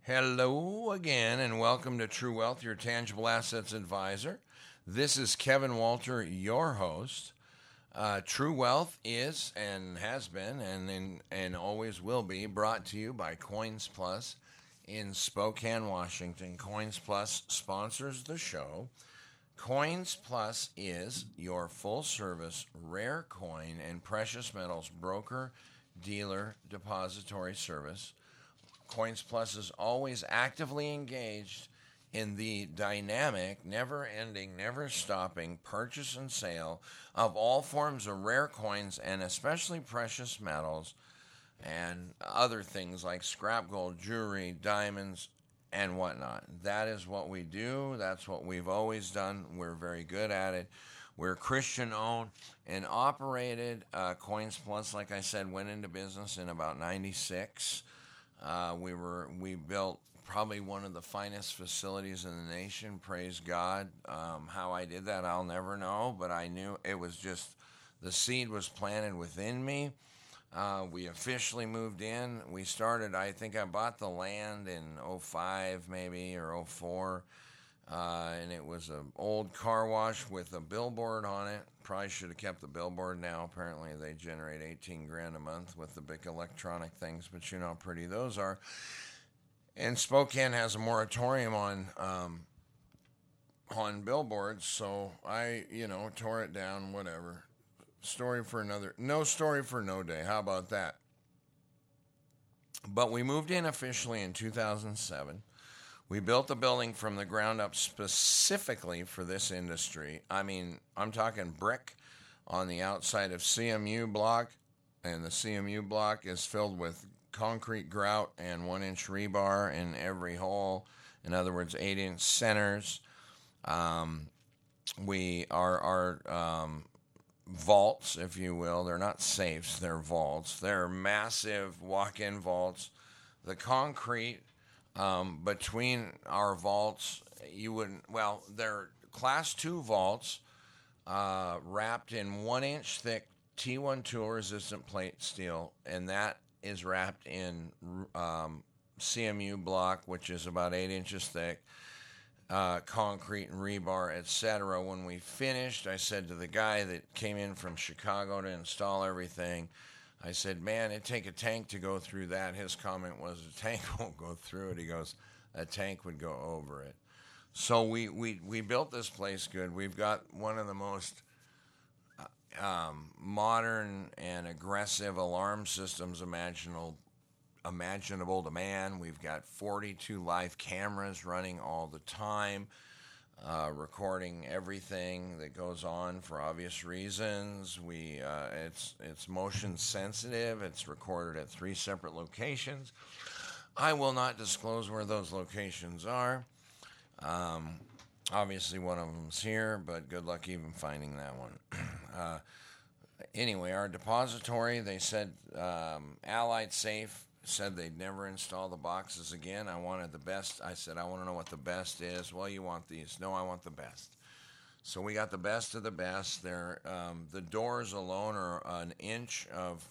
Hello again, and welcome to True Wealth, your tangible assets advisor. This is Kevin Walter, your host. True Wealth is and has been and always will be brought to you by Coins Plus in Spokane, Washington. Coins Plus sponsors the show. Coins Plus is your full-service rare coin and precious metals broker, dealer, depository service. Coins Plus is always actively engaged in the dynamic, never-ending, never-stopping purchase and sale of all forms of rare coins and especially precious metals and other things like scrap gold, jewelry, diamonds, and whatnot. That is what we do. That's what we've always done. We're very good at it. We're Christian-owned and operated. Coins Plus, like I said, went into business in about 96. We built probably one of the finest facilities in the nation. Praise God. How I did that, I'll never know, but I knew it was just the seed was planted within me. We officially moved in. We started, I think I bought the land in '05 maybe or '04. And it was an old car wash with a billboard on it. Probably should have kept the billboard now. Apparently they generate 18 grand a month with the big electronic things, but you know how pretty those are. And Spokane has a moratorium on billboards, so I, tore it down, whatever. No story for no day. How about that? But we moved in officially in 2007. We built the building from the ground up specifically for this industry. I mean, I'm talking brick on the outside of CMU block, and the CMU block is filled with concrete grout and 1-inch rebar in every hole. In other words, 8-inch centers. Our vaults, if you will, they're not safes, they're vaults. They're massive walk-in vaults. The concrete between our vaults, they're class 2 vaults wrapped in 1-inch thick T1 tool resistant plate steel, and that is wrapped in CMU block, which is about 8 inches thick, concrete and rebar, etc. When we finished, I said to the guy that came in from Chicago to install everything, I said, man, it'd take a tank to go through that. His comment was, a tank won't go through it. He goes, a tank would go over it. So we built this place good. We've got one of the most modern and aggressive alarm systems imaginable to man. We've got 42 live cameras running all the time, recording everything that goes on for obvious reasons. It's motion sensitive. It's recorded at 3 separate locations. I will not disclose where those locations are. Obviously one of them's here, but good luck even finding that one. Anyway, our depository, they said Allied Safe said they'd never install the boxes again. I wanted the best. I said, I want to know what the best is. Well, you want these. No, I want the best. So we got the best of the best. The doors alone are an inch of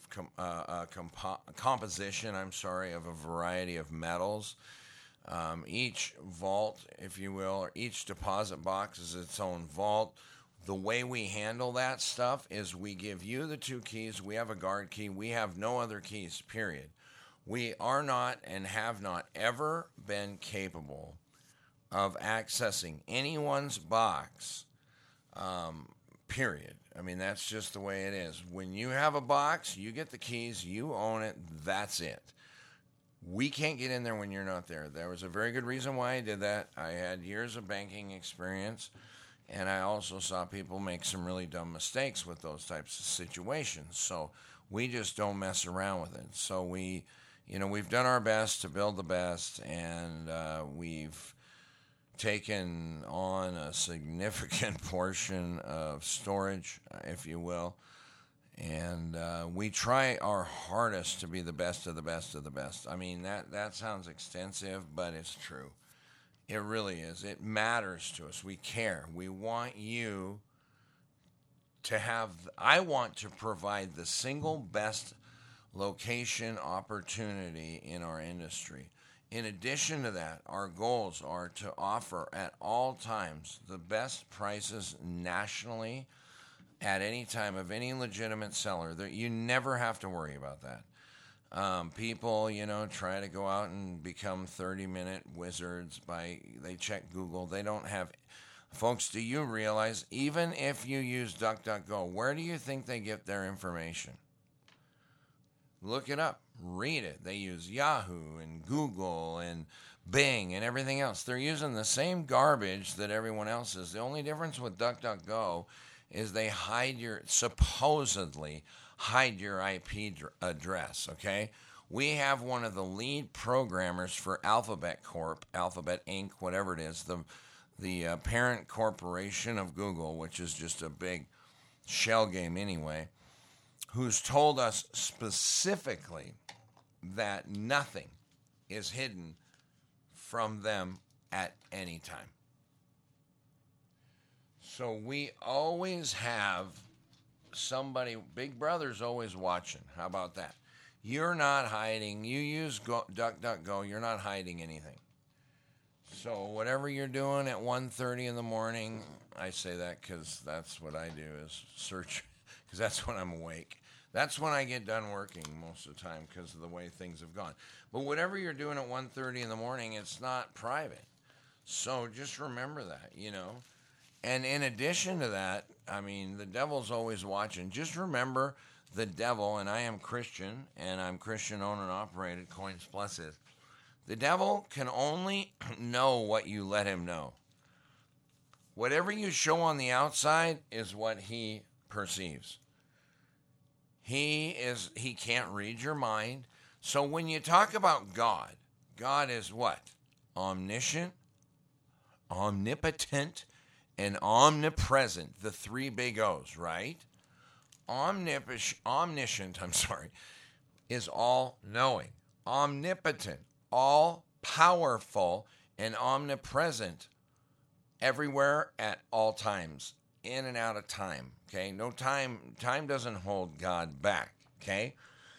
composition, of a variety of metals. Each vault, if you will, or each deposit box is its own vault. The way we handle that stuff is we give you the 2 keys. We have a guard key. We have no other keys, period. We are not and have not ever been capable of accessing anyone's box, period. I mean, that's just the way it is. When you have a box, you get the keys, you own it, that's it. We can't get in there when you're not there. There was a very good reason why I did that. I had years of banking experience, and I also saw people make some really dumb mistakes with those types of situations. So we just don't mess around with it. So we've done our best to build the best, and we've taken on a significant portion of storage, if you will, and we try our hardest to be the best of the best of the best. I mean, that sounds extensive, but it's true. It really is. It matters to us. We care. We want you to have, I want to provide the single best location opportunity in our industry. In addition to that, our goals are to offer at all times the best prices nationally at any time of any legitimate seller. You never have to worry about that. People, try to go out and become 30-minute wizards they check Google. They don't have, folks, do you realize, even if you use DuckDuckGo, where do you think they get their information? Look it up. Read it. They use Yahoo and Google and Bing and everything else. They're using the same garbage that everyone else is. The only difference with DuckDuckGo is they supposedly hide your IP address, okay? We have one of the lead programmers for Alphabet Corp, Alphabet Inc., whatever it is, the parent corporation of Google, which is just a big shell game anyway, who's told us specifically that nothing is hidden from them at any time. So we always have somebody, Big Brother's always watching. How about that? You're not hiding. You use DuckDuckGo, you're not hiding anything. So whatever you're doing at 1:30 in the morning, I say that because that's what I do is search, because that's when I'm awake. That's when I get done working most of the time because of the way things have gone. But whatever you're doing at 1:30 in the morning, it's not private. So just remember that, And in addition to that, the devil's always watching. Just remember the devil, and I am Christian, and I'm Christian owned and operated, Coins Plus is. The devil can only know what you let him know. Whatever you show on the outside is what he perceives. He can't read your mind. So when you talk about God, God is what? Omniscient, omnipotent, and omnipresent, the three big O's, right? Omniscient, is all-knowing. Omnipotent, all-powerful, and omnipresent, everywhere at all times, in and out of time, okay? No time doesn't hold God back, okay?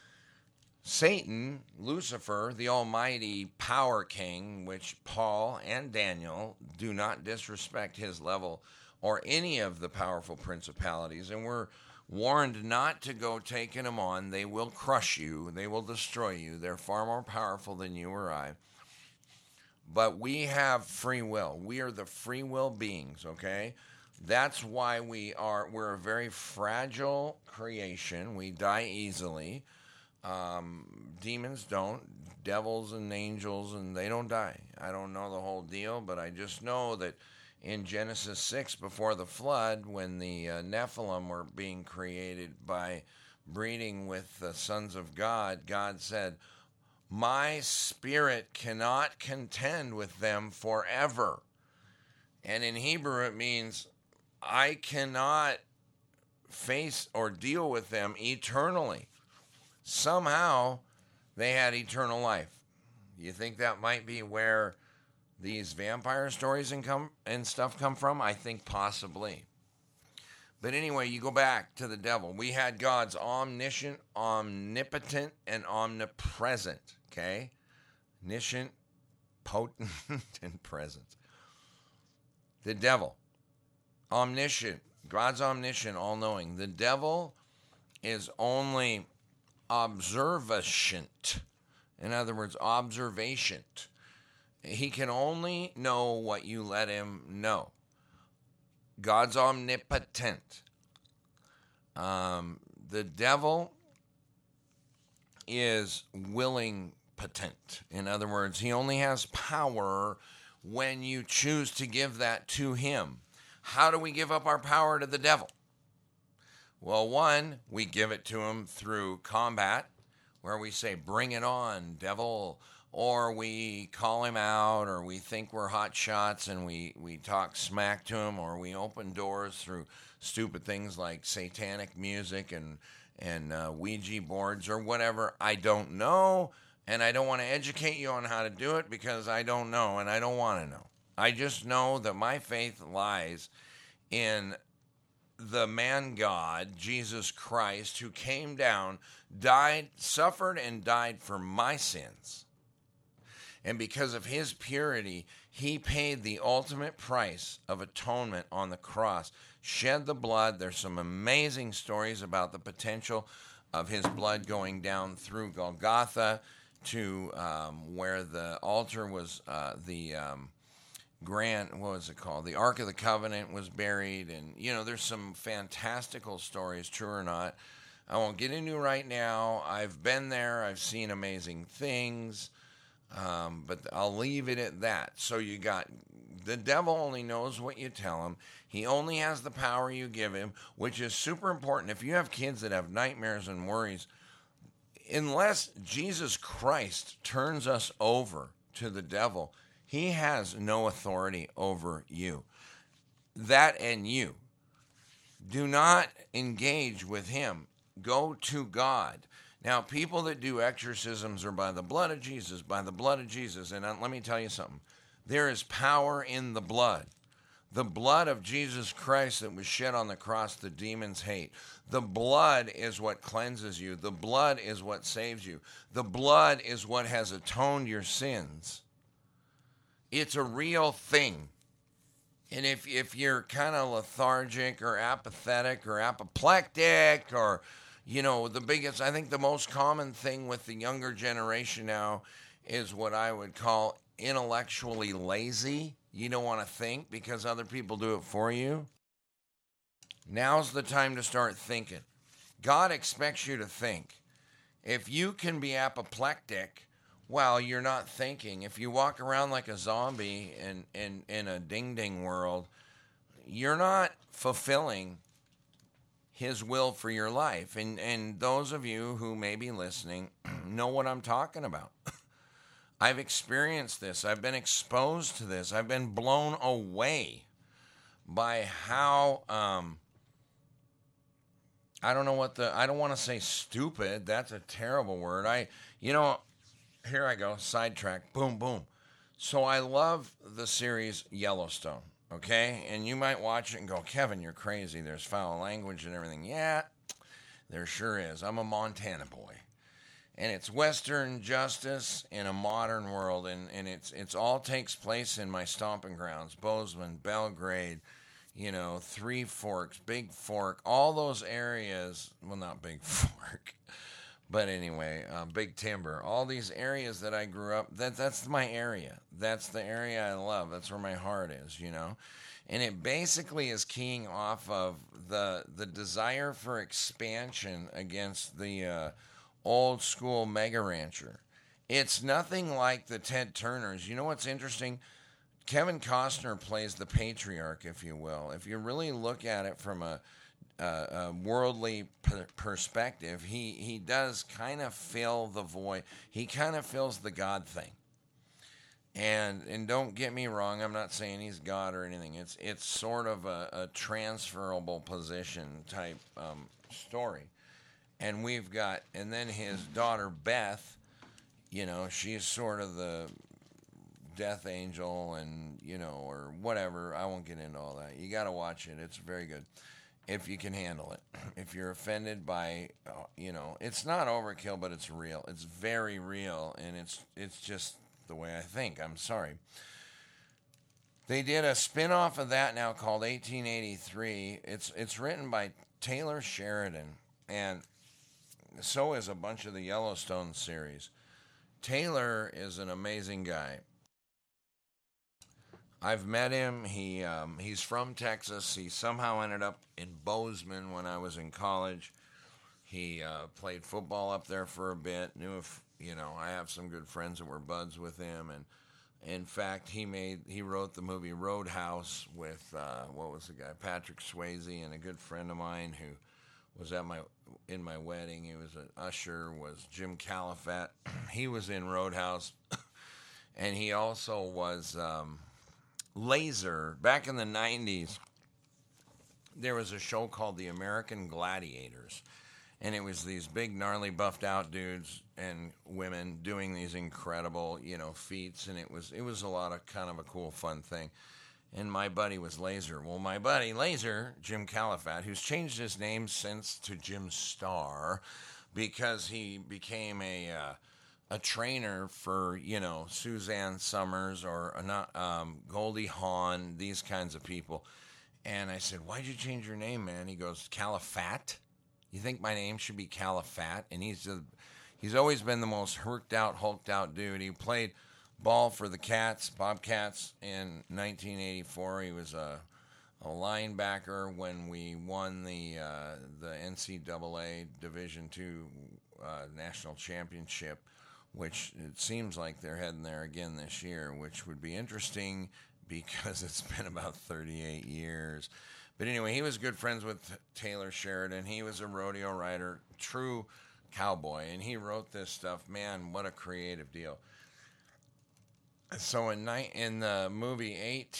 Satan, Lucifer, the almighty power king, which Paul and Daniel do not disrespect his level or any of the powerful principalities, and we're warned not to go taking them on. They will crush you. They will destroy you. They're far more powerful than you or I. But we have free will. We are the free will beings, okay? That's why we're a very fragile creation. We die easily. Demons don't. Devils and angels, and they don't die. I don't know the whole deal, but I just know that in Genesis 6, before the flood, when the Nephilim were being created by breeding with the sons of God, God said, "My spirit cannot contend with them forever." And in Hebrew it means, I cannot face or deal with them eternally. Somehow they had eternal life. You think that might be where these vampire stories and stuff come from? I think possibly. But anyway, you go back to the devil. We had God's omniscient, omnipotent, and omnipresent. Okay? Omniscient, potent, and present. The devil. Omniscient. God's omniscient, all-knowing. The devil is only observant. In other words, observation. He can only know what you let him know. God's omnipotent. The devil is willing potent. In other words, he only has power when you choose to give that to him. How do we give up our power to the devil? Well, one, we give it to him through combat, where we say, "Bring it on, devil," or we call him out, or we think we're hot shots and we talk smack to him, or we open doors through stupid things like satanic music and Ouija boards or whatever. I don't know, and I don't want to educate you on how to do it because I don't know and I don't want to know. I just know that my faith lies in the man God, Jesus Christ, who came down, died, suffered, and died for my sins. And because of his purity, he paid the ultimate price of atonement on the cross, shed the blood. There's some amazing stories about the potential of his blood going down through Golgotha to where the altar was, what was it called? The Ark of the Covenant was buried. And, there's some fantastical stories, true or not. I won't get into right now. I've been there. I've seen amazing things. But I'll leave it at that. So you got, the devil only knows what you tell him. He only has the power you give him, which is super important. If you have kids that have nightmares and worries, unless Jesus Christ turns us over to the devil, he has no authority over you. That and you. Do not engage with him. Go to God. Now, people that do exorcisms are by the blood of Jesus, by the blood of Jesus. And let me tell you something. There is power in the blood. The blood of Jesus Christ that was shed on the cross, the demons hate. The blood is what cleanses you. The blood is what saves you. The blood is what has atoned your sins. It's a real thing. And if you're kind of lethargic or apathetic or apoplectic or, I think the most common thing with the younger generation now is what I would call intellectually lazy. You don't want to think because other people do it for you. Now's the time to start thinking. God expects you to think. If you can be apoplectic while you're not thinking, if you walk around like a zombie in a ding-ding world, you're not fulfilling his will for your life. And those of you who may be listening know what I'm talking about. I've experienced this. I've been exposed to this. I've been blown away by how, I don't want to say stupid. That's a terrible word. Here I go, sidetrack, boom, boom. So I love the series Yellowstone, okay? And you might watch it and go, Kevin, you're crazy. There's foul language and everything. Yeah, there sure is. I'm a Montana boy. And it's Western justice in a modern world, and it's all takes place in my stomping grounds, Bozeman, Belgrade, Three Forks, Big Fork, all those areas. Well, not Big Fork, but anyway, Big Timber. All these areas that I grew up. That's my area. That's the area I love. That's where my heart is. And it basically is keying off of the desire for expansion against the old school mega rancher. It's nothing like the Ted Turners. You know what's interesting? Kevin Costner plays the patriarch, if you will. If you really look at it from a worldly perspective, he does kind of fill the void. He kind of fills the God thing. And don't get me wrong, I'm not saying he's God or anything. It's sort of a transferable position type story. And and then his daughter Beth, she's sort of the death angel and, or whatever. I won't get into all that. You got to watch it. It's very good if you can handle it. If you're offended by, it's not overkill, but it's real. It's very real, and it's just the way I think. I'm sorry. They did a spin-off of that now called 1883. It's written by Taylor Sheridan, and so is a bunch of the Yellowstone series. Taylor is an amazing guy. I've met him. He's from Texas. He somehow ended up in Bozeman when I was in college. He played football up there for a bit. I have some good friends that were buds with him, and in fact, he wrote the movie Roadhouse with what was the guy, Patrick Swayze, and a good friend of mine who was in my wedding. He was an usher. Was Jim Califat. He was in Roadhouse, and he also was Laser. Back in the 90s, there was a show called The American Gladiators, and it was these big, gnarly, buffed out dudes and women doing these incredible, feats, and it was a lot of kind of a cool, fun thing. And my buddy was Laser. Well, my buddy Laser, Jim Califat, who's changed his name since to Jim Starr, because he became a a trainer for, Suzanne Summers or not Goldie Hawn, these kinds of people. And I said, "Why'd you change your name, man?" He goes, "Califat. You think my name should be Califat?" And he's always been the most hulked out dude. He played ball for the Bobcats in 1984. He was a linebacker when we won the NCAA Division II national championship, which it seems like they're heading there again this year, which would be interesting because it's been about 38 years. But anyway, he was good friends with Taylor Sheridan. He was a rodeo rider, true cowboy, and he wrote this stuff. Man, what a creative deal. So in the movie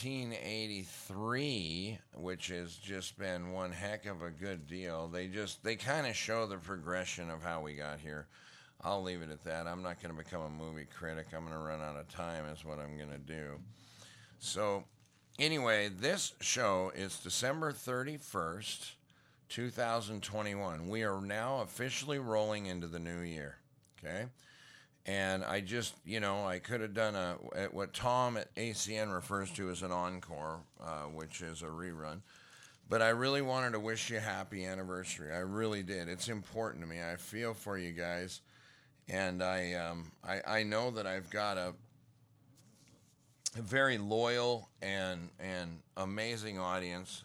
1883, which has just been one heck of a good deal, they kind of show the progression of how we got here. I'll leave it at that. I'm not going to become a movie critic. I'm going to run out of time is what I'm going to do. So anyway, this show is December 31st, 2021. We are now officially rolling into the new year. Okay? And I just, I could have done what Tom at ACN refers to as an encore, which is a rerun. But I really wanted to wish you a happy anniversary. I really did. It's important to me. I feel for you guys. And I know that I've got a very loyal and amazing audience.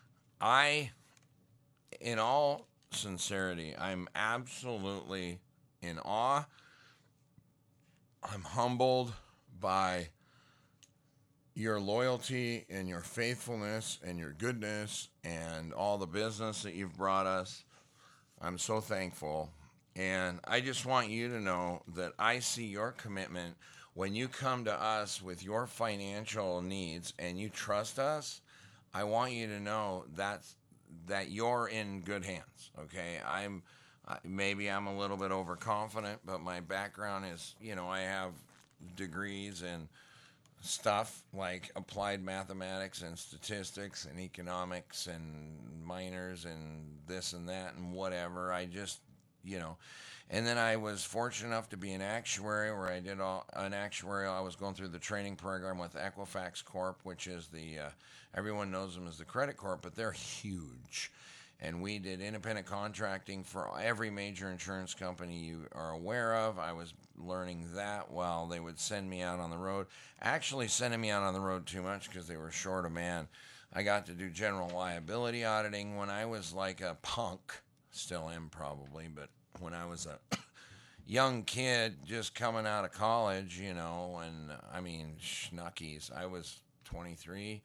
In all sincerity, I'm absolutely in awe. I'm humbled by your loyalty and your faithfulness and your goodness and all the business that you've brought us. I'm so thankful. And I just want you to know that I see your commitment when you come to us with your financial needs and you trust us. I want you to know that you're in good hands, okay? Maybe I'm a little bit overconfident, but my background is, I have degrees in stuff like applied mathematics and statistics and economics and minors and this and that and whatever. I just, and then I was fortunate enough to be an actuary where I did an actuarial. I was going through the training program with Equifax Corp, which is everyone knows them as the Credit Corp, but they're huge. And we did independent contracting for every major insurance company you are aware of. I was learning that while they would send me out on the road. Actually, sending me out on the road too much because they were short a man. I got to do general liability auditing when I was like a punk. Still am probably, but when I was a young kid just coming out of college, and schnuckies. I was 23.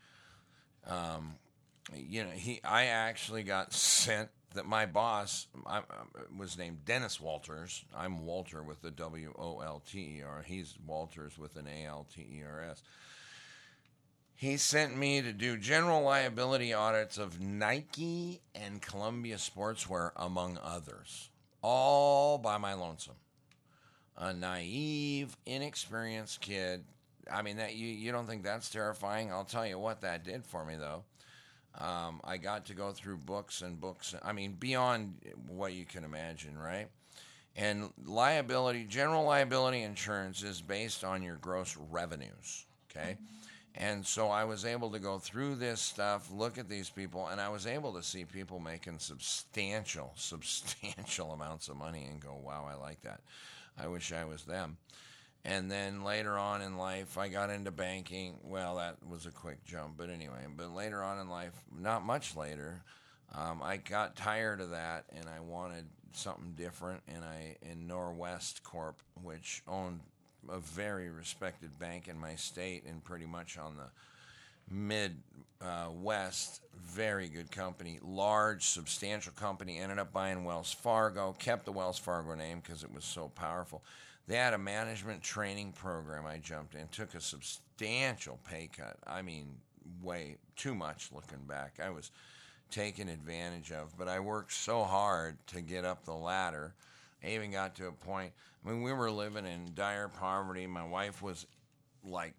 I actually got sent that my boss was named Dennis Walters. I'm Walter with the Wolter. He's Walters with an Alters. He sent me to do general liability audits of Nike and Columbia Sportswear, among others, all by my lonesome. A naive, inexperienced kid. I mean, that you don't think that's terrifying? I'll tell you what that did for me, though. I got to go through books and books. I mean, beyond what you can imagine, right? And general liability insurance is based on your gross revenues, okay? And so I was able to go through this stuff, look at these people, and I was able to see people making substantial amounts of money and go, wow, I like that. I wish I was them. And then later on in life, I got into banking. Well, that was a quick jump, but anyway. But later on in life, not much later, I got tired of that, and I wanted something different. And in Norwest Corp, which owned a very respected bank in my state and pretty much on the Mid-West, very good company, large, substantial company, ended up buying Wells Fargo, kept the Wells Fargo name because it was so powerful. They had a management training program. I jumped in, took a substantial pay cut. I mean, way too much looking back. I was taken advantage of, but I worked so hard to get up the ladder. I even got to a point, we were living in dire poverty. My wife was like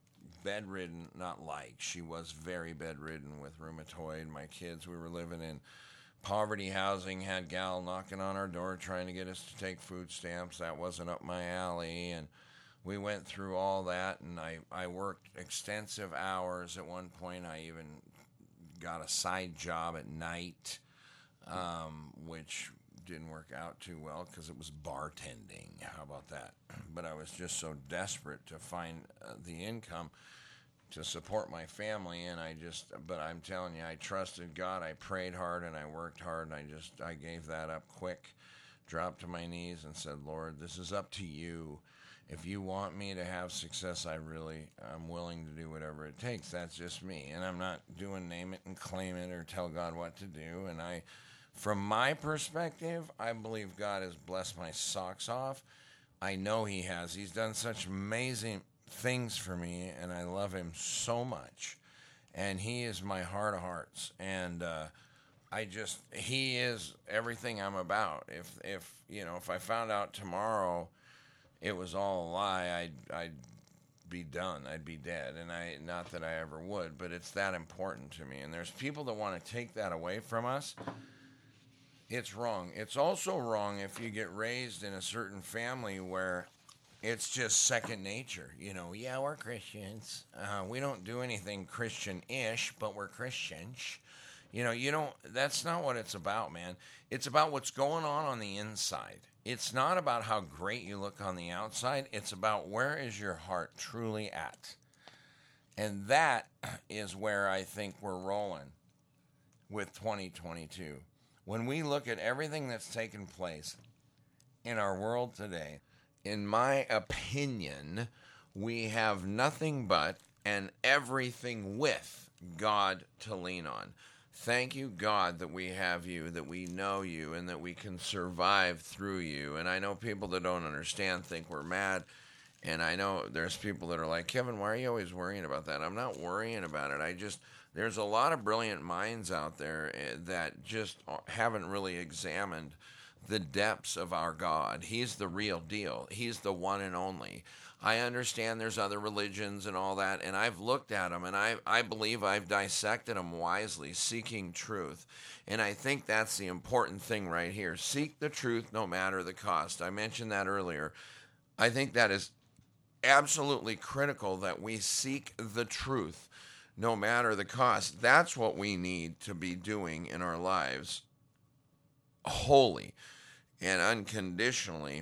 bedridden, she was very bedridden with rheumatoid. My kids, we were living in poverty housing had gal knocking on our door trying to get us to take food stamps. That wasn't up my alley. And we went through all that, and I worked extensive hours. At one point, I even got a side job at night, which didn't work out too well because it was bartending. How about that? But I was just so desperate to find the income to support my family, and but I'm telling you, I trusted God. I prayed hard and I worked hard, and I gave that up quick, dropped to my knees and said, Lord, this is up to you. If you want me to have success, I'm willing to do whatever it takes. That's just me. And I'm not doing name it and claim it or tell God what to do. And from my perspective, I believe God has blessed my socks off. I know He has. He's done such amazing things for me, and I love Him so much. And He is my heart of hearts. And He is everything I'm about. If I found out tomorrow it was all a lie, I'd be done. I'd be dead. And not that I ever would, but it's that important to me. And there's people that want to take that away from us. It's wrong. It's also wrong if you get raised in a certain family where it's just second nature. Yeah, we're Christians. We don't do anything Christian-ish, but we're Christians. That's not what it's about, man. It's about what's going on the inside. It's not about how great you look on the outside. It's about where is your heart truly at. And that is where I think we're rolling with 2022. When we look at everything that's taken place in our world today, in my opinion, we have nothing but and everything with God to lean on. Thank you, God, that we have you, that we know you, and that we can survive through you. And I know people that don't understand think we're mad. And I know there's people that are like, Kevin, why are you always worrying about that? I'm not worrying about it. There's a lot of brilliant minds out there that just haven't really examined the depths of our God. He's the real deal. He's the one and only. I understand there's other religions and all that, and I've looked at them, and I believe I've dissected them wisely, seeking truth. And I think that's the important thing right here. Seek the truth no matter the cost. I mentioned that earlier. I think that is absolutely critical that we seek the truth no matter the cost. That's what we need to be doing in our lives, wholly and unconditionally,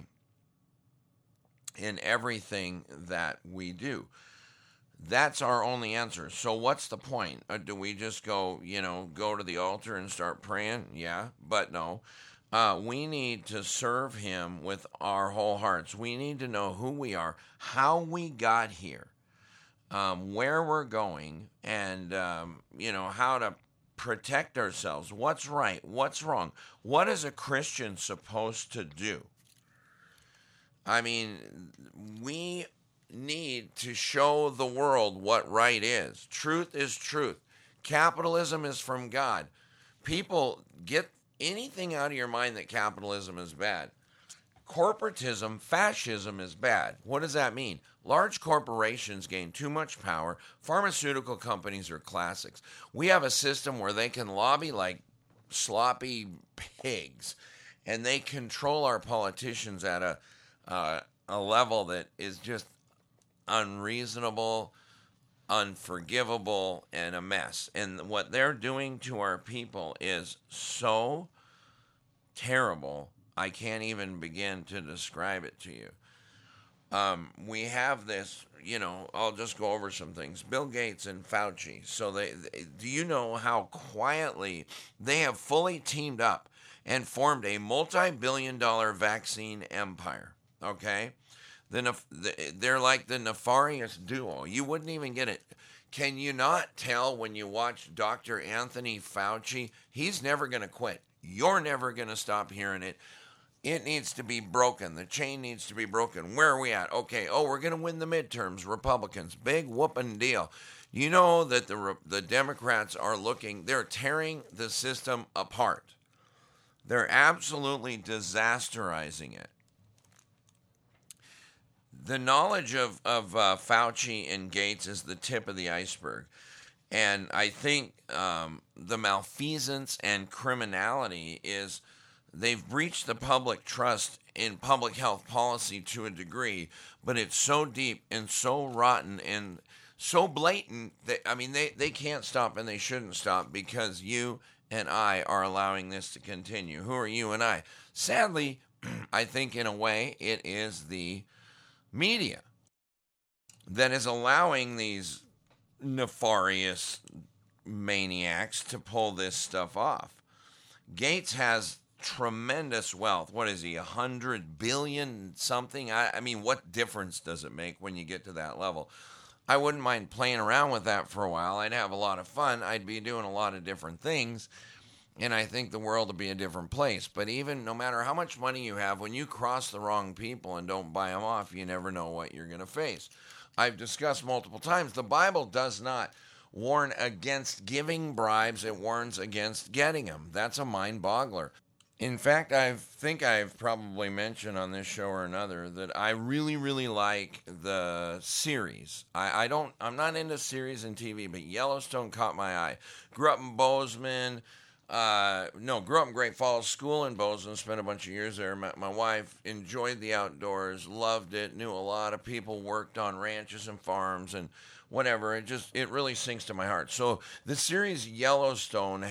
in everything that we do. That's our only answer. So what's the point? Do we just go to the altar and start praying? Yeah, but no. We need to serve Him with our whole hearts. We need to know who we are, how we got here, where we're going, and, how to protect ourselves. What's right? What's wrong? What is a Christian supposed to do? I mean, we need to show the world what right is. Truth is truth. Capitalism is from God. People, get anything out of your mind that capitalism is bad. Corporatism, fascism is bad. What does that mean? Large corporations gain too much power. Pharmaceutical companies are classics. We have a system where they can lobby like sloppy pigs, and they control our politicians at a level that is just unreasonable, unforgivable, and a mess. And what they're doing to our people is so terrible, I can't even begin to describe it to you. We have this, I'll just go over some things. Bill Gates and Fauci. So do you know how quietly they have fully teamed up and formed a multi-billion-dollar vaccine empire? Okay? They're like the nefarious duo. You wouldn't even get it. Can you not tell when you watch Dr. Anthony Fauci? He's never going to quit. You're never going to stop hearing it. It needs to be broken. The chain needs to be broken. Where are we at? Okay, we're going to win the midterms, Republicans. Big whooping deal. You know that the Democrats are they're tearing the system apart. They're absolutely disasterizing it. The knowledge of Fauci and Gates is the tip of the iceberg. And I think the malfeasance and criminality is they've breached the public trust in public health policy to a degree, but it's so deep and so rotten and so blatant that, I mean, they can't stop and they shouldn't stop because you and I are allowing this to continue. Who are you and I? Sadly, I think in a way it is the media that is allowing these nefarious maniacs to pull this stuff off. Gates has tremendous wealth. What is he, 100 billion something? I mean, what difference does it make when you get to that level? I wouldn't mind playing around with that for a while. I'd have a lot of fun. I'd be doing a lot of different things. And I think the world will be a different place. But even no matter how much money you have, when you cross the wrong people and don't buy them off, you never know what you're going to face. I've discussed multiple times, the Bible does not warn against giving bribes. It warns against getting them. That's a mind boggler. In fact, I think I've probably mentioned on this show or another that I really, really like the series. I'm not into series and TV, but Yellowstone caught my eye. Grew up in Bozeman. Grew up in Great Falls, school in Bozeman, spent a bunch of years there. My wife enjoyed the outdoors, loved it, knew a lot of people, worked on ranches and farms and whatever. It really sinks to my heart. So the series Yellowstone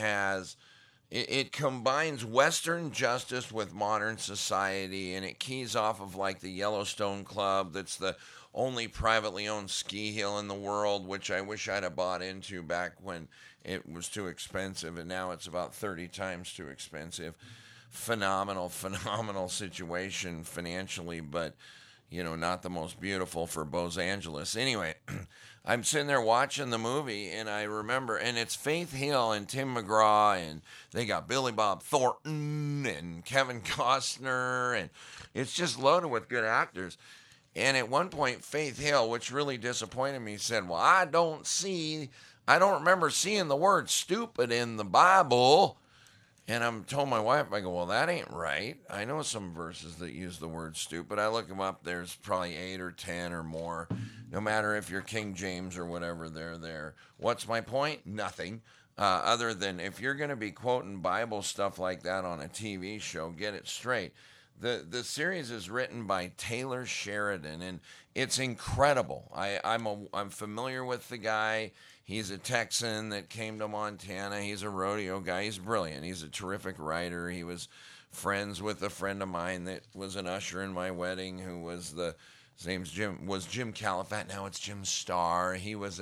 it combines Western justice with modern society, and it keys off of like the Yellowstone Club. That's the only privately owned ski hill in the world, which I wish I'd have bought into back when it was too expensive, and now it's about 30 times too expensive. Phenomenal situation financially, but not the most beautiful for Los Angeles. Anyway, I'm sitting there watching the movie, and I remember, and it's Faith Hill and Tim McGraw, and they got Billy Bob Thornton and Kevin Costner, and it's just loaded with good actors. And at one point, Faith Hill, which really disappointed me, said, well, I don't remember seeing the word stupid in the Bible. And I'm told my wife, I go, well, that ain't right. I know some verses that use the word stupid. I look them up. There's probably 8 or 10 or more. No matter if you're King James or whatever, they're there. What's my point? Nothing. Other than if you're going to be quoting Bible stuff like that on a TV show, get it straight. The series is written by Taylor Sheridan, and it's incredible. I'm familiar with the guy. He's a Texan that came to Montana. He's a rodeo guy. He's brilliant. He's a terrific writer. He was friends with a friend of mine that was an usher in my wedding, who was his name's Jim Califat. Now it's Jim Starr. He was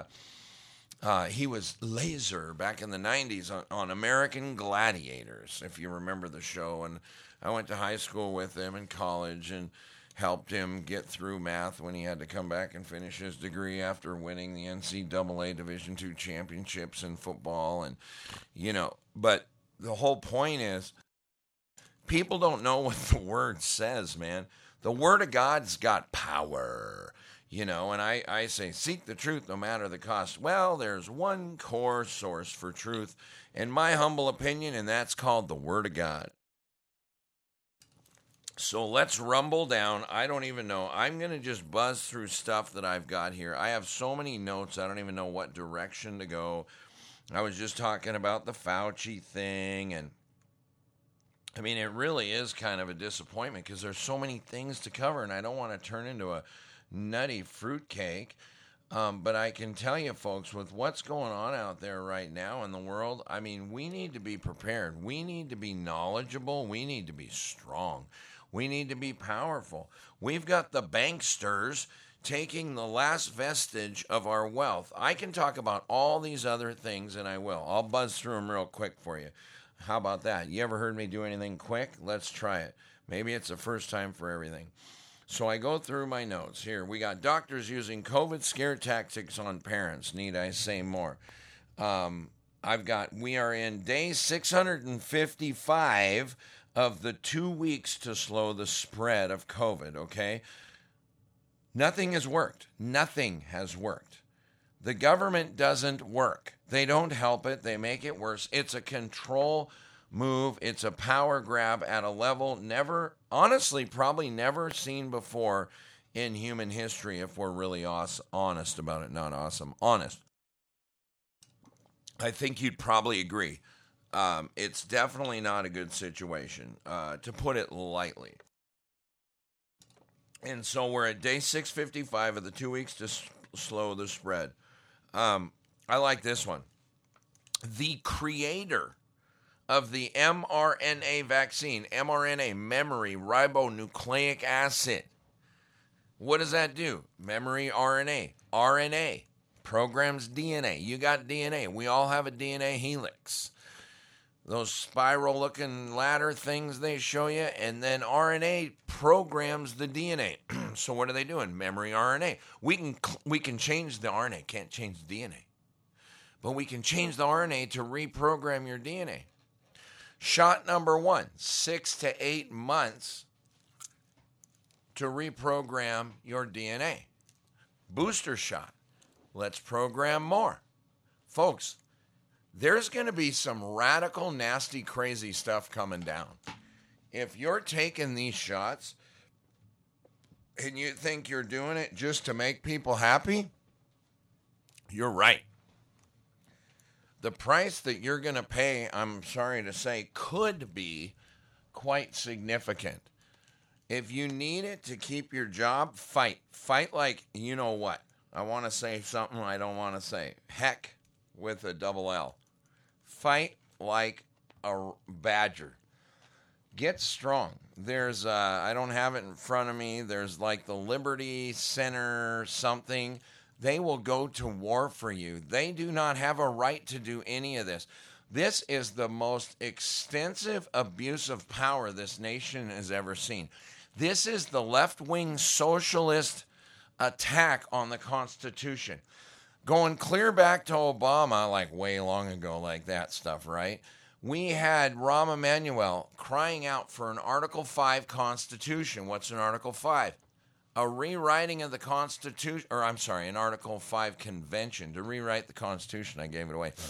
he was Laser back in the 90s on American Gladiators, if you remember the show. And I went to high school with him and college and helped him get through math when he had to come back and finish his degree after winning the NCAA Division II championships in football. And, but the whole point is people don't know what the word says, man. The word of God's got power, and I say, seek the truth no matter the cost. Well, there's one core source for truth, in my humble opinion, and that's called the Word of God. So let's rumble down. I don't even know. I'm going to just buzz through stuff that I've got here. I have so many notes, I don't even know what direction to go. I was just talking about the Fauci thing, and I mean, it really is kind of a disappointment because there's so many things to cover, and I don't want to turn into a nutty fruitcake. But I can tell you, folks, with what's going on out there right now in the world, I mean, we need to be prepared. We need to be knowledgeable. We need to be strong. We need to be powerful. We've got the banksters taking the last vestige of our wealth. I can talk about all these other things, and I will. I'll buzz through them real quick for you. How about that? You ever heard me do anything quick? Let's try it. Maybe it's the first time for everything. So I go through my notes here. We got doctors using COVID scare tactics on parents. Need I say more? We are in day 655 of the 2 weeks to slow the spread of COVID, okay? Nothing has worked. Nothing has worked. The government doesn't work. They don't help it. They make it worse. It's a control move. It's a power grab at a level probably never seen before in human history, if we're really honest about it. Not awesome. Honest. I think you'd probably agree. It's definitely not a good situation, to put it lightly. And so we're at day 655 of the 2 weeks to slow the spread. I like this one. The creator of the mRNA vaccine, mRNA, memory ribonucleic acid. What does that do? Memory RNA. RNA programs DNA. You got DNA. We all have a DNA helix. Those spiral-looking ladder things they show you, and then RNA programs the DNA. So what are they doing? Memory RNA. We can change the RNA. Can't change the DNA. But we can change the RNA to reprogram your DNA. Shot number 1, 6 to 8 months to reprogram your DNA. Booster shot. Let's program more. Folks, there's going to be some radical, nasty, crazy stuff coming down. If you're taking these shots and you think you're doing it just to make people happy, you're right. The price that you're going to pay, I'm sorry to say, could be quite significant. If you need it to keep your job, fight. Fight like you know what. I want to say something I don't want to say. Heck with a double L. Fight like a badger. Get strong. There's, I don't have it in front of me. There's like the Liberty Center something. They will go to war for you. They do not have a right to do any of this. This is the most extensive abuse of power this nation has ever seen. This is the left-wing socialist attack on the Constitution. Going clear back to Obama, like way long ago, like that stuff, right? We had Rahm Emanuel crying out for an Article 5 Constitution. What's an Article 5? A rewriting of the Constitution, or I'm sorry, an Article 5 convention to rewrite the Constitution. I gave it away.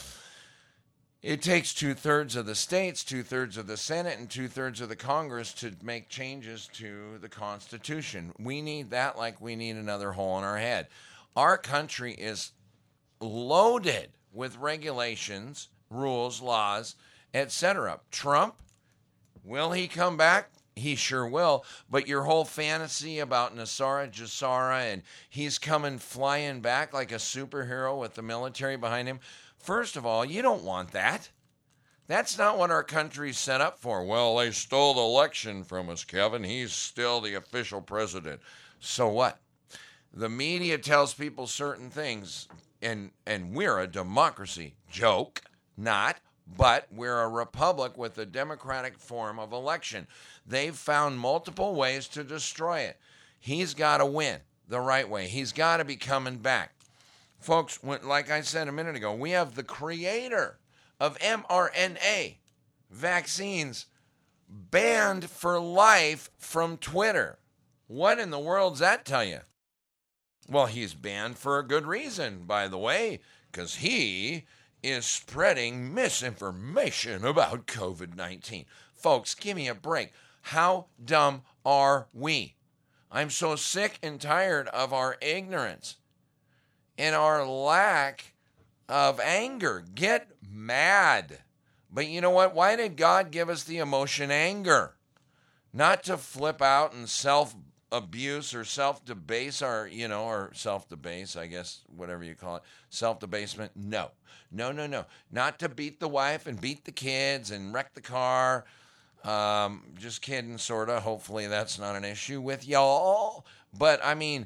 It takes 2/3 of the states, 2/3 of the Senate, and 2/3 of the Congress to make changes to the Constitution. We need that like we need another hole in our head. Our country is loaded with regulations, rules, laws, etc. Trump, will he come back? He sure will. But your whole fantasy about Nasara Jassara and he's coming flying back like a superhero with the military behind him. First of all, you don't want that. That's not what our country's set up for. Well, they stole the election from us, Kevin. He's still the official president. So what? The media tells people certain things, and we're a democracy. Joke, not, but we're a republic with a democratic form of election. They've found multiple ways to destroy it. He's got to win the right way. He's got to be coming back. Folks, like I said a minute ago, we have the creator of mRNA vaccines banned for life from Twitter. What in the world does that tell you? Well, he's banned for a good reason, by the way, because he is spreading misinformation about COVID-19. Folks, give me a break. How dumb are we? I'm so sick and tired of our ignorance and our lack of anger. Get mad. But you know what? Why did God give us the emotion anger? Not to flip out and self-abuse or self-debase or self-debase, I guess, whatever you call it, self-debasement. No. Not to beat the wife and beat the kids and wreck the car. Just kidding, sort of. Hopefully that's not an issue with y'all. But, I mean,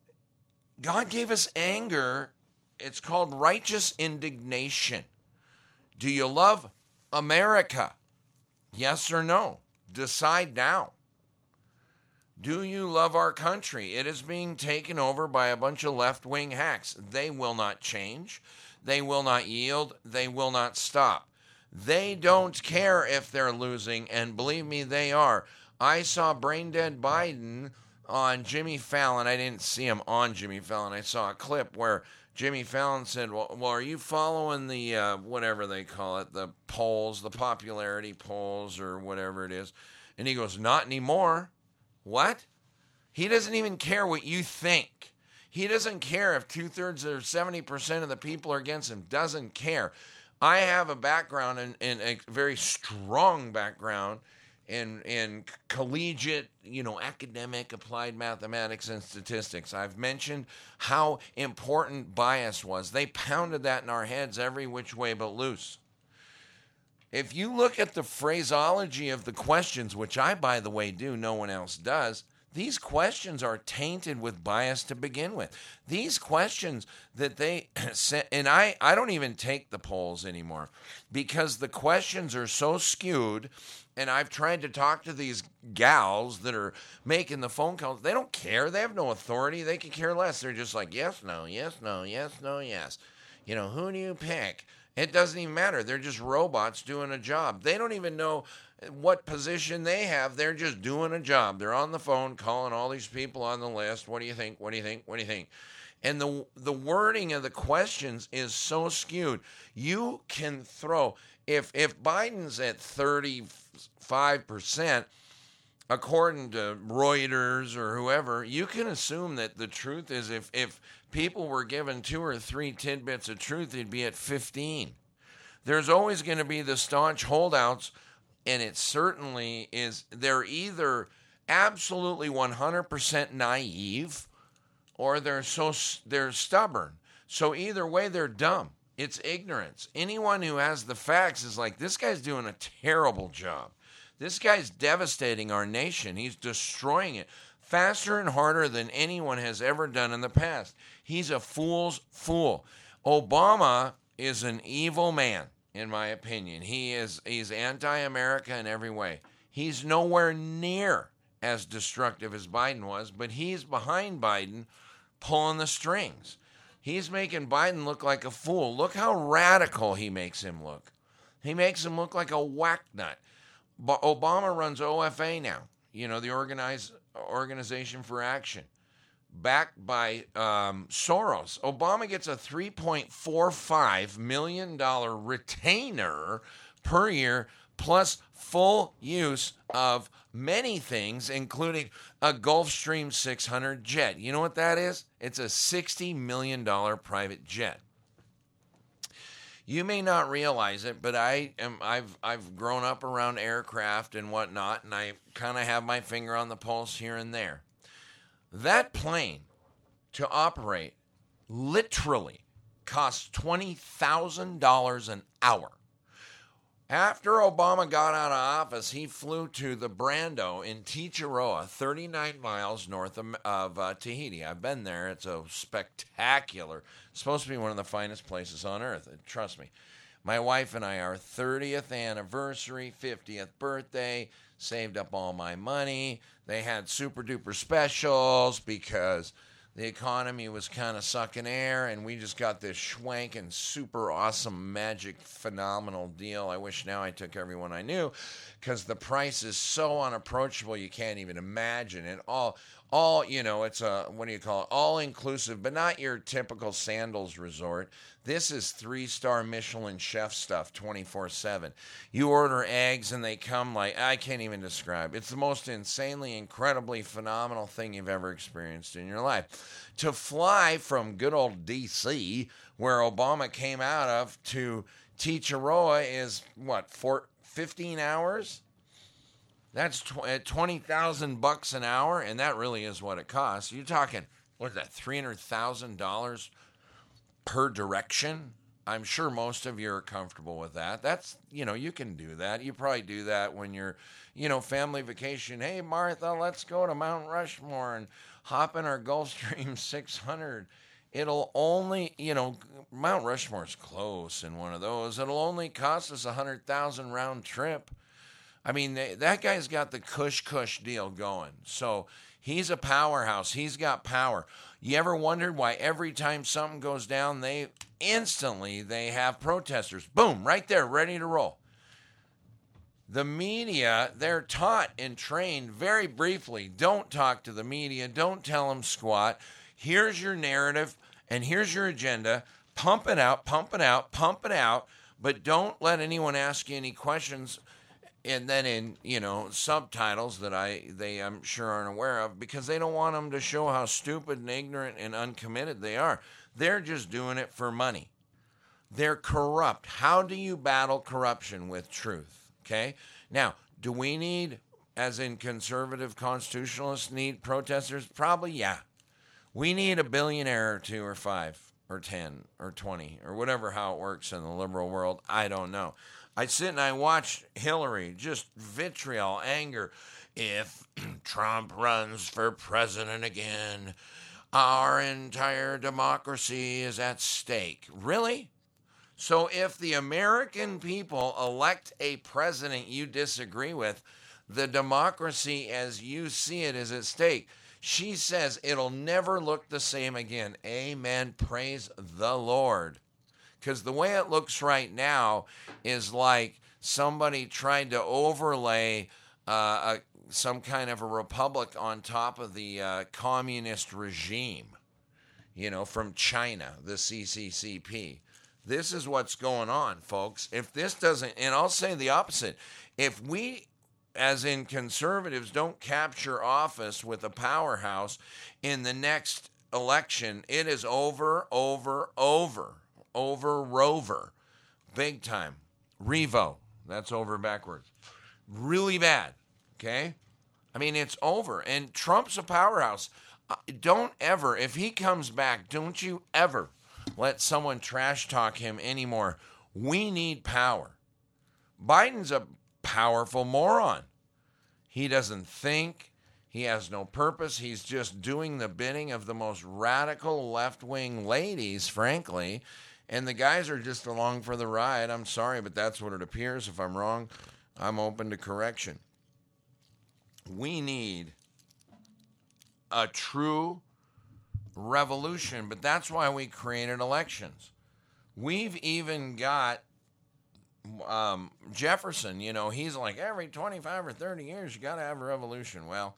God gave us anger. It's called righteous indignation. Do you love America? Yes or no? Decide now. Do you love our country? It is being taken over by a bunch of left-wing hacks. They will not change. They will not yield. They will not stop. They don't care if they're losing, and believe me, they are. I saw brain-dead Biden on Jimmy Fallon. I didn't see him on Jimmy Fallon. I saw a clip where Jimmy Fallon said, well, are you following the, whatever they call it, the polls, the popularity polls or whatever it is? And he goes, not anymore. What? He doesn't even care what you think. He doesn't care if 2/3 or 70% of the people are against him. Doesn't care. I have a background in a very strong background in collegiate, academic applied mathematics and statistics. I've mentioned how important bias was. They pounded that in our heads every which way but loose. If you look at the phraseology of the questions, which I, by the way, do, no one else does, these questions are tainted with bias to begin with. These questions that they sent, and I don't even take the polls anymore because the questions are so skewed. And I've tried to talk to these gals that are making the phone calls. They don't care. They have no authority. They could care less. They're just like, yes, no, yes, no, yes, no, yes. Who do you pick? It doesn't even matter. They're just robots doing a job. They don't even know what position they have. They're just doing a job. They're on the phone calling all these people on the list. What do you think? What do you think? What do you think? And the wording of the questions is so skewed. You can throw, if Biden's at 35%, according to Reuters or whoever, you can assume that the truth is if people were given 2 or 3 tidbits of truth, they'd be at 15. There's always going to be the staunch holdouts, and it certainly is. They're either absolutely 100% naive or they're stubborn. So either way, they're dumb. It's ignorance. Anyone who has the facts is like, this guy's doing a terrible job. This guy's devastating our nation. He's destroying it faster and harder than anyone has ever done in the past. He's a fool's fool. Obama is an evil man, in my opinion. He's anti-America in every way. He's nowhere near as destructive as Biden was, but he's behind Biden pulling the strings. He's making Biden look like a fool. Look how radical he makes him look. He makes him look like a whacknut. Obama runs OFA now, the Organization for Action, backed by Soros. Obama gets a $3.45 million retainer per year, plus full use of many things, including a Gulfstream 600 jet. You know what that is? It's a $60 million private jet. You may not realize it, but I've grown up around aircraft and whatnot, and I kind of have my finger on the pulse here and there. That plane to operate literally costs $20,000 an hour. After Obama got out of office, he flew to the Brando in Tichiroa, 39 miles north of Tahiti. I've been there. It's a spectacular, supposed to be one of the finest places on earth. Trust me. My wife and I, our 30th anniversary, 50th birthday, saved up all my money. They had super duper specials because the economy was kind of sucking air, and we just got this schwanking, super awesome, magic, phenomenal deal. I wish now I took everyone I knew, because the price is so unapproachable you can't even imagine it. It's a, what do you call it? All inclusive, but not your typical sandals resort. This is 3-star Michelin chef stuff 24/7. You order eggs and they come like, I can't even describe. It's the most insanely, incredibly phenomenal thing you've ever experienced in your life. To fly from good old D.C., where Obama came out of, to Tichiroa is, 15 hours? That's $20,000 an hour, and that really is what it costs. You're talking, what is that, $300,000 per direction? I'm sure most of you are comfortable with that. That's, you can do that. You probably do that when you're, family vacation. Hey, Martha, let's go to Mount Rushmore and hop in our Gulfstream 600. It'll only, Mount Rushmore's close in one of those. It'll only cost us $100,000 round trip. I mean, that guy's got the cush deal going. So he's a powerhouse. He's got power. You ever wondered why every time something goes down, they have protesters? Boom, right there, ready to roll. The media, they're taught and trained very briefly. Don't talk to the media. Don't tell them squat. Here's your narrative, and here's your agenda. Pump it out, pump it out, pump it out. But don't let anyone ask you any questions. And then in, subtitles that I'm sure aren't aware of, because they don't want them to show how stupid and ignorant and uncommitted they are. They're just doing it for money. They're corrupt. How do you battle corruption? With truth. Okay? Now, do we need, as in conservative constitutionalists, need protesters? Probably, yeah. We need a billionaire or two or five or 10 or 20 or whatever, how it works in the liberal world. I don't know. I sit and I watch Hillary, just vitriol, anger. If Trump runs for president again, our entire democracy is at stake. Really? So if the American people elect a president you disagree with, the democracy as you see it is at stake. She says it'll never look the same again. Amen. Praise the Lord. Because the way it looks right now is like somebody tried to overlay some kind of a republic on top of the communist regime, from China, the CCCP. This is what's going on, folks. If this doesn't, and I'll say the opposite, if we, as in conservatives, don't capture office with a powerhouse in the next election, it is over, Rover. Big time. Revo. That's over backwards. Really bad. Okay? I mean, it's over. And Trump's a powerhouse. Don't ever, if he comes back, don't you ever let someone trash talk him anymore. We need power. Biden's a powerful moron. He doesn't think. He has no purpose. He's just doing the bidding of the most radical left-wing ladies, frankly. And the guys are just along for the ride. I'm sorry, but that's what it appears. If I'm wrong, I'm open to correction. We need a true revolution, but that's why we created elections. We've even got Jefferson, he's like, every 25 or 30 years, you got to have a revolution. Well,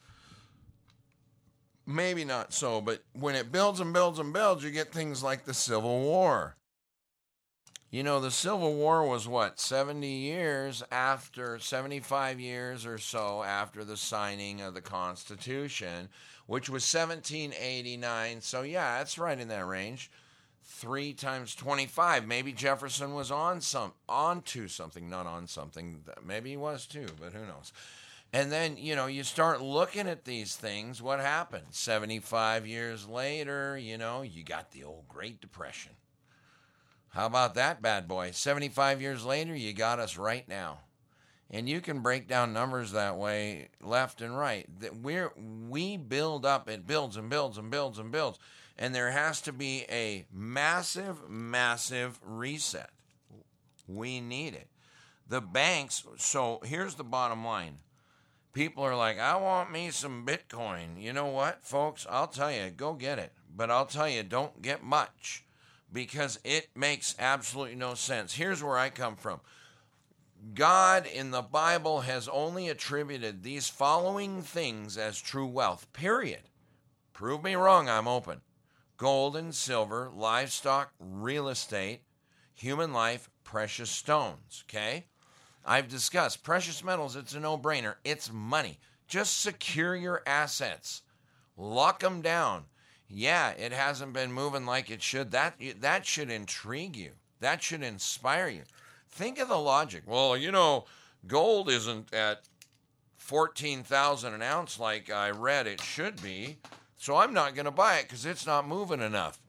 maybe not so, but when it builds and builds and builds, you get things like the Civil War. The Civil War was 75 years or so after the signing of the Constitution, which was 1789. So, yeah, that's right in that range. 3 times 25. Maybe Jefferson was onto something, not on something. Maybe he was too, but who knows? And then, you start looking at these things. What happened? 75 years later, you got the old Great Depression. How about that bad boy? 75 years later, you got us right now. And you can break down numbers that way, left and right. We build up, it builds and builds and builds and builds. And there has to be a massive, massive reset. We need it. The banks, so here's the bottom line. People are like, I want me some Bitcoin. You know what, folks? I'll tell you, go get it. But I'll tell you, don't get much. Because it makes absolutely no sense. Here's where I come from. God in the Bible has only attributed these following things as true wealth, period. Prove me wrong, I'm open. Gold and silver, livestock, real estate, human life, precious stones, okay? I've discussed precious metals, it's a no-brainer. It's money. Just secure your assets. Lock them down. Yeah, it hasn't been moving like it should. That should intrigue you. That should inspire you. Think of the logic. Well, gold isn't at 14,000 an ounce like I read it should be, so I'm not going to buy it because it's not moving enough.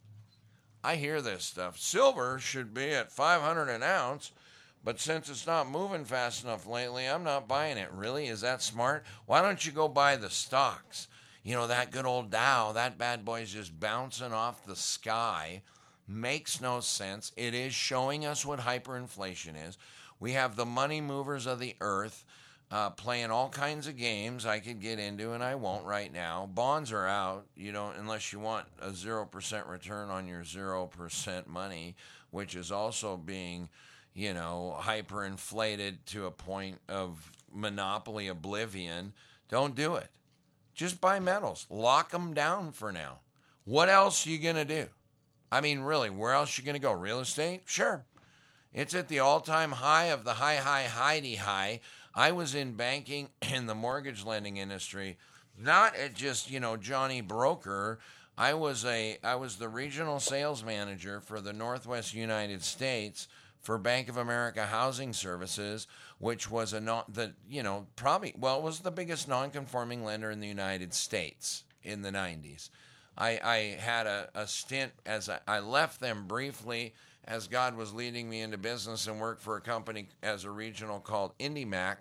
I hear this stuff. Silver should be at 500 an ounce, but since it's not moving fast enough lately, I'm not buying it. Really? Is that smart? Why don't you go buy the stocks? That good old Dow, that bad boy's just bouncing off the sky. Makes no sense. It is showing us what hyperinflation is. We have the money movers of the earth playing all kinds of games I could get into, and I won't right now. Bonds are out, unless you want a 0% return on your 0% money, which is also being, hyperinflated to a point of monopoly oblivion. Don't do it. Just buy metals. Lock them down for now. What else are you going to do? I mean, really, where else are you going to go? Real estate? Sure. It's at the all-time high of the high. I was in banking in the mortgage lending industry, not at just, Johnny Broker. I was the regional sales manager for the Northwest United States for Bank of America Housing Services, which was it was the biggest non-conforming lender in the United States in the 90s. I had a stint as I left them briefly as God was leading me into business and worked for a company as a regional called IndyMac,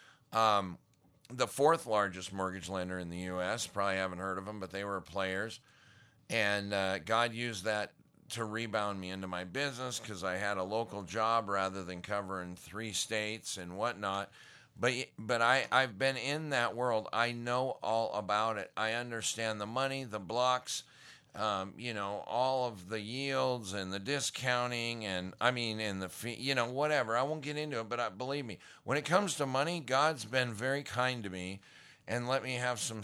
the fourth largest mortgage lender in the U.S. Probably haven't heard of them, but they were players. And God used that to rebound me into my business because I had a local job rather than covering 3 states and whatnot. But I've been in that world. I know all about it. I understand the money, the blocks, all of the yields and the discounting and the fee, whatever. I won't get into it, but believe me, when it comes to money, God's been very kind to me and let me have some,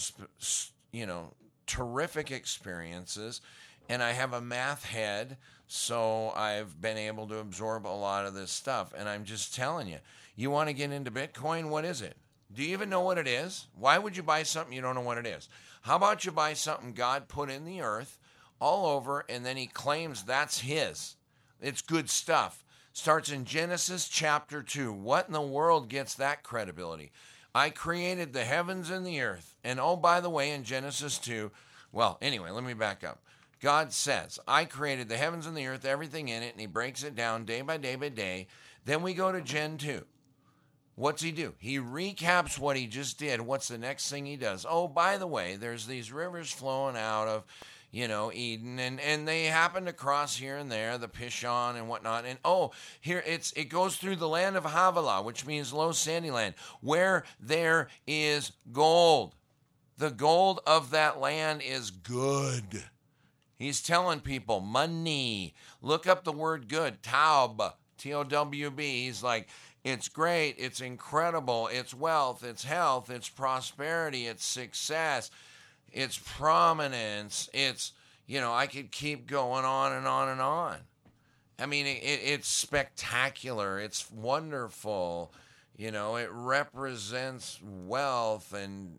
terrific experiences. And I have a math head, so I've been able to absorb a lot of this stuff. And I'm just telling you, you want to get into Bitcoin? What is it? Do you even know what it is? Why would you buy something you don't know what it is? How about you buy something God put in the earth all over, and then he claims that's his? It's good stuff. Starts in Genesis chapter 2. What in the world gets that credibility? I created the heavens and the earth. And oh, by the way, in Genesis 2, well, anyway, let me back up. God says, I created the heavens and the earth, everything in it, and he breaks it down day by day by day. Then we go to Gen 2. What's he do? He recaps what he just did. What's the next thing he does? Oh, by the way, there's these rivers flowing out of, Eden, and they happen to cross here and there, the Pishon and whatnot. And here it goes through the land of Havilah, which means low sandy land, where there is gold. The gold of that land is good. He's telling people money. Look up the word good. Taub, T-O-W-B. He's like, it's great, it's incredible, it's wealth, it's health, it's prosperity, it's success, it's prominence, it's, I could keep going on and on and on. I mean, it's spectacular, it's wonderful, it represents wealth and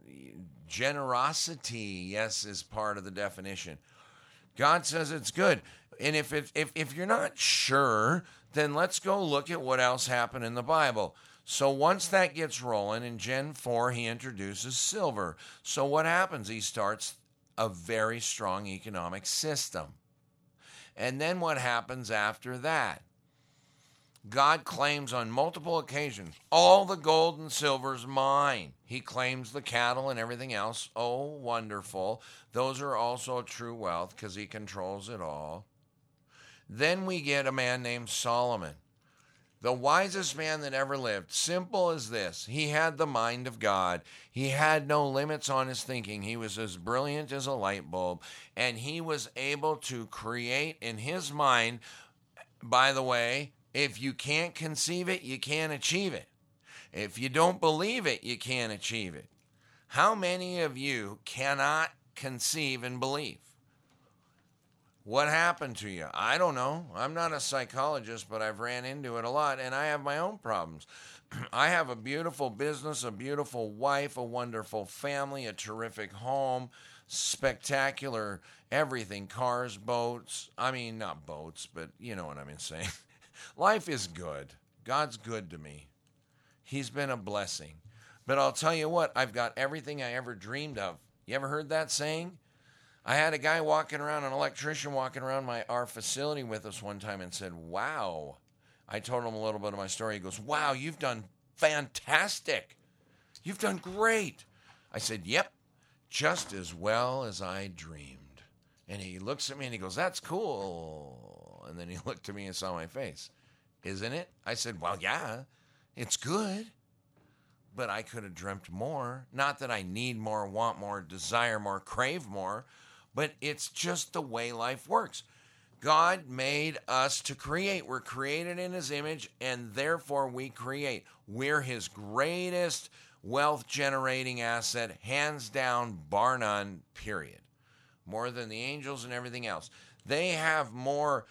generosity, yes, is part of the definition. God says it's good. And if you're not sure, then let's go look at what else happened in the Bible. So once that gets rolling, in Gen 4, he introduces silver. So what happens? He starts a very strong economic system. And then what happens after that? God claims on multiple occasions, all the gold and silver is mine. He claims the cattle and everything else. Oh, wonderful. Those are also true wealth because he controls it all. Then we get a man named Solomon, the wisest man that ever lived. Simple as this. He had the mind of God. He had no limits on his thinking. He was as brilliant as a light bulb. And he was able to create in his mind, by the way, if you can't conceive it, you can't achieve it. If you don't believe it, you can't achieve it. How many of you cannot conceive and believe? What happened to you? I don't know. I'm not a psychologist, but I've ran into it a lot, and I have my own problems. I have a beautiful business, a beautiful wife, a wonderful family, a terrific home, spectacular everything, cars, boats. I mean, not boats, but you know what I'm saying. Life is good. God's good to me. He's been a blessing. But I'll tell you what, I've got everything I ever dreamed of. You ever heard that saying? I had a guy walking around, an electrician walking around our facility with us one time and said, wow. I told him a little bit of my story. He goes, wow, you've done fantastic. You've done great. I said, yep, just as well as I dreamed. And he looks at me and he goes, that's cool. And then he looked at me and saw my face. Isn't it? I said, well, yeah, it's good. But I could have dreamt more. Not that I need more, want more, desire more, crave more, but it's just the way life works. God made us to create. We're created in his image, and therefore we create. We're his greatest wealth-generating asset, hands down, bar none, period. More than the angels and everything else. They have more,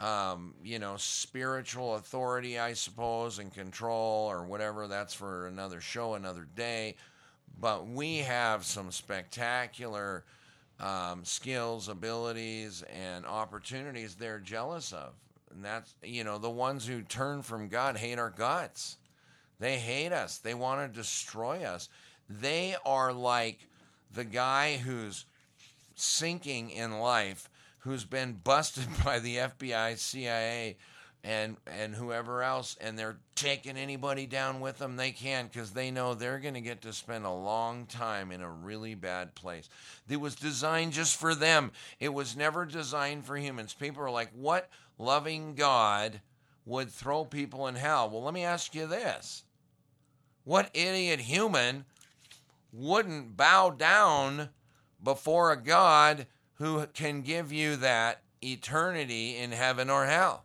spiritual authority, I suppose, and control or whatever. That's for another show, another day. But we have some spectacular skills, abilities, and opportunities they're jealous of. And that's, the ones who turn from God hate our guts. They hate us. They want to destroy us. They are like the guy who's sinking in life, who's been busted by the FBI, CIA, and whoever else, and they're taking anybody down with them they can because they know they're going to get to spend a long time in a really bad place. It was designed just for them. It was never designed for humans. People are like, what loving God would throw people in hell? Well, let me ask you this. What idiot human wouldn't bow down before a God who can give you that eternity in heaven or hell?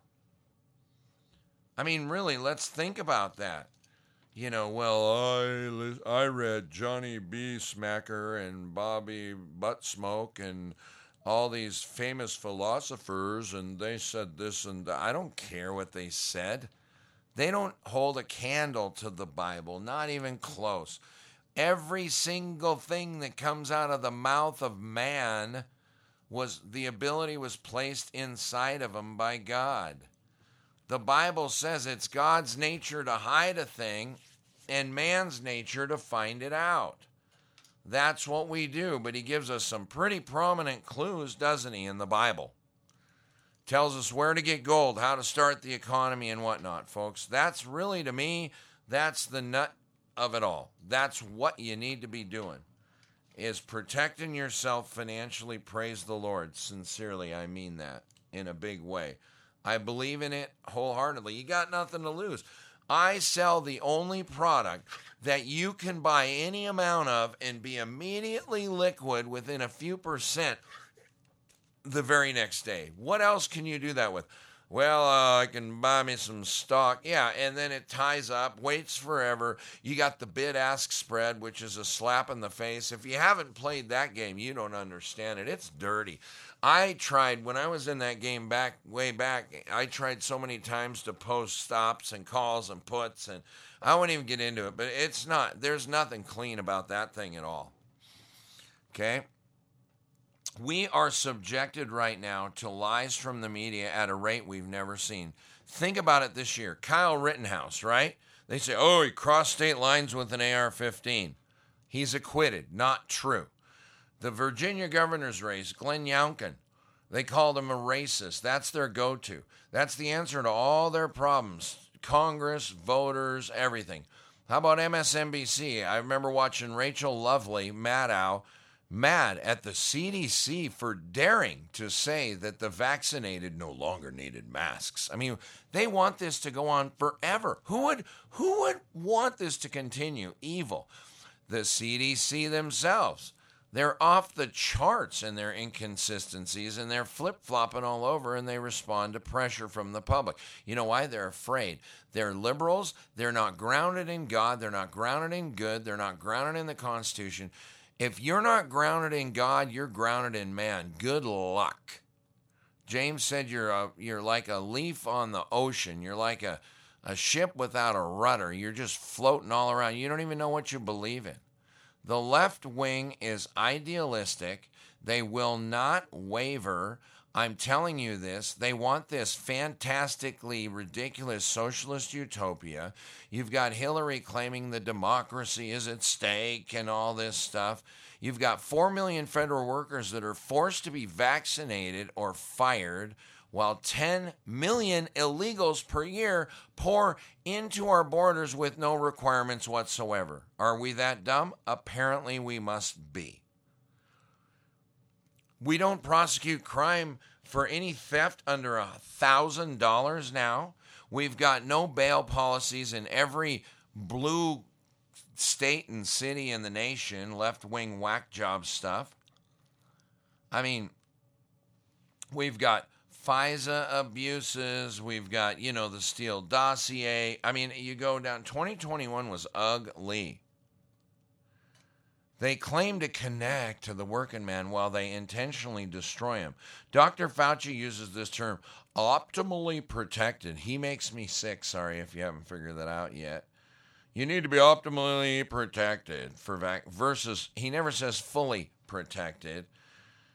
I mean, really, let's think about that. I read Johnny B. Smacker and Bobby Buttsmoke and all these famous philosophers, and they said this and that. I don't care what they said. They don't hold a candle to the Bible, not even close. Every single thing that comes out of the mouth of man was placed inside of him by God. The Bible says it's God's nature to hide a thing and man's nature to find it out. That's what we do, but he gives us some pretty prominent clues, doesn't he, in the Bible? Tells us where to get gold, how to start the economy and whatnot, folks. That's really, to me, that's the nut of it all. That's what you need to be doing, is protecting yourself financially. Praise the Lord. Sincerely, I mean that in a big way. I believe in it wholeheartedly. You got nothing to lose. I sell the only product that you can buy any amount of and be immediately liquid within a few percent the very next day. What else can you do that with? Well, I can buy me some stock. Yeah, and then it ties up, waits forever. You got the bid-ask spread, which is a slap in the face. If you haven't played that game, you don't understand it. It's dirty. I tried, when I was in that game way back, I tried so many times to post stops and calls and puts, and I won't even get into it, but there's nothing clean about that thing at all. Okay? We are subjected right now to lies from the media at a rate we've never seen. Think about it this year. Kyle Rittenhouse, right? They say, he crossed state lines with an AR-15. He's acquitted. Not true. The Virginia governor's race, Glenn Youngkin, they called him a racist. That's their go-to. That's the answer to all their problems. Congress, voters, everything. How about MSNBC? I remember watching Rachel Lovely, mad at the CDC for daring to say that the vaccinated no longer needed masks. I mean, they want this to go on forever. Who would want this to continue? Evil. The CDC themselves. They're off the charts in their inconsistencies, and they're flip-flopping all over, and they respond to pressure from the public. You know why? They're afraid. They're liberals. They're not grounded in God. They're not grounded in good. They're not grounded in the Constitution. If you're not grounded in God, you're grounded in man. Good luck. James said you're like a leaf on the ocean. You're like a ship without a rudder. You're just floating all around. You don't even know what you believe in. The left wing is idealistic. They will not waver. I'm telling you this. They want this fantastically ridiculous socialist utopia. You've got Hillary claiming the democracy is at stake and all this stuff. You've got 4 million federal workers that are forced to be vaccinated or fired, while 10 million illegals per year pour into our borders with no requirements whatsoever. Are we that dumb? Apparently we must be. We don't prosecute crime for any theft under $1,000 now. We've got no bail policies in every blue state and city in the nation, left-wing whack job stuff. I mean, we've got FISA abuses. We've got, the Steele dossier. I mean, you go down. 2021 was ugly. They claim to connect to the working man while they intentionally destroy him. Dr. Fauci uses this term, optimally protected. He makes me sick. Sorry if you haven't figured that out yet. You need to be optimally protected versus, he never says fully protected.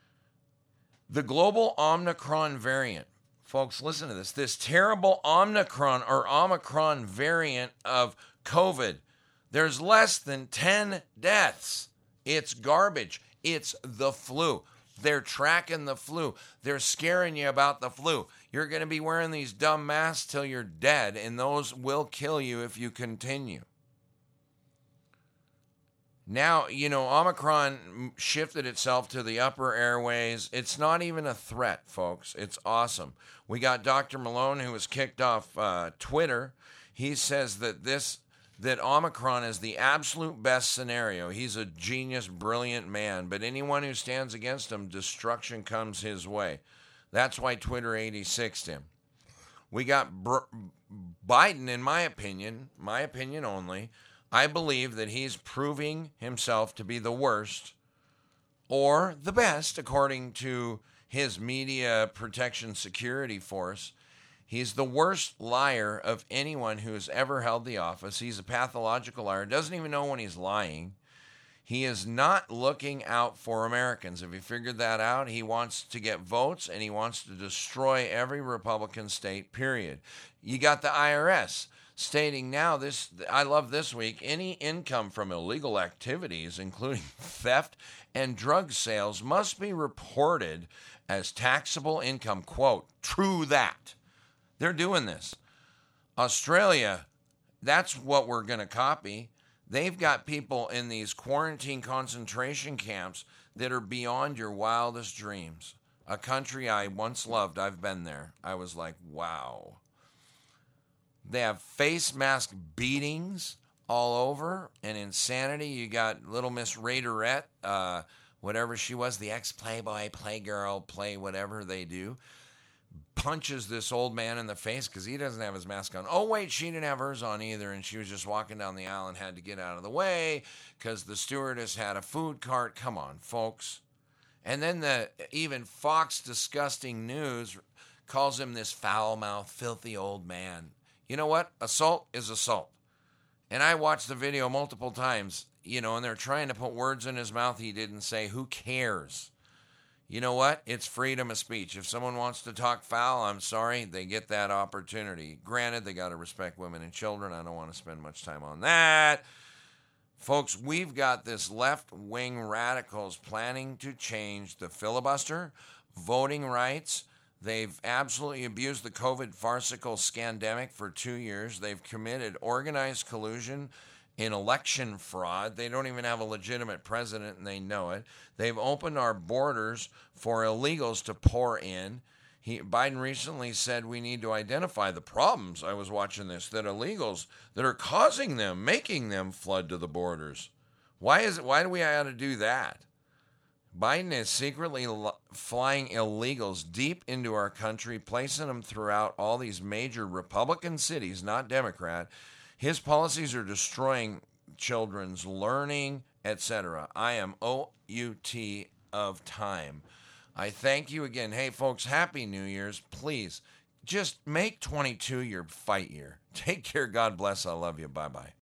The global Omicron variant, folks, listen to this. This terrible Omicron variant of COVID, there's less than 10 deaths. It's garbage. It's the flu. They're tracking the flu. They're scaring you about the flu. You're going to be wearing these dumb masks till you're dead, and those will kill you if you continue. Now, Omicron shifted itself to the upper airways. It's not even a threat, folks. It's awesome. We got Dr. Malone, who was kicked off Twitter. He says that Omicron is the absolute best scenario. He's a genius, brilliant man, but anyone who stands against him, destruction comes his way. That's why Twitter 86'd him. We got Biden, in my opinion only, I believe that he's proving himself to be the worst or the best, according to his media protection security force. He's the worst liar of anyone who has ever held the office. He's a pathological liar, doesn't even know when he's lying. He is not looking out for Americans. If you figured that out, he wants to get votes and he wants to destroy every Republican state, period. You got the IRS stating now this, I love this week, any income from illegal activities, including theft and drug sales, must be reported as taxable income. Quote, true that. They're doing this. Australia, that's what we're going to copy. They've got people in these quarantine concentration camps that are beyond your wildest dreams. A country I once loved. I've been there. I was like, wow. They have face mask beatings all over and insanity. You got little Miss Raiderette, whatever she was, the ex-Playboy, Playgirl, play whatever they do, punches this old man in the face because he doesn't have his mask on. Oh, wait, she didn't have hers on either, and she was just walking down the aisle and had to get out of the way because the stewardess had a food cart. Come on, folks. And then even Fox Disgusting News calls him this foul-mouthed, filthy old man. You know what? Assault is assault. And I watched the video multiple times, and they're trying to put words in his mouth he didn't say. Who cares? You know what? It's freedom of speech. If someone wants to talk foul, I'm sorry, they get that opportunity. Granted, they got to respect women and children. I don't want to spend much time on that. Folks, we've got this left-wing radicals planning to change the filibuster, voting rights. They've absolutely abused the COVID farcical scandemic for 2 years. They've committed organized collusion in election fraud. They don't even have a legitimate president, and they know it. They've opened our borders for illegals to pour in. Biden recently said we need to identify the problems. I was watching this, that illegals that are causing them, making them flood to the borders. Why do we have to do that? Biden is secretly flying illegals deep into our country, placing them throughout all these major Republican cities, not Democrat. His policies are destroying children's learning, etc. I am OUT of time. I thank you again. Hey, folks, Happy New Year's. Please, just make 22 your fight year. Take care. God bless. I love you. Bye-bye.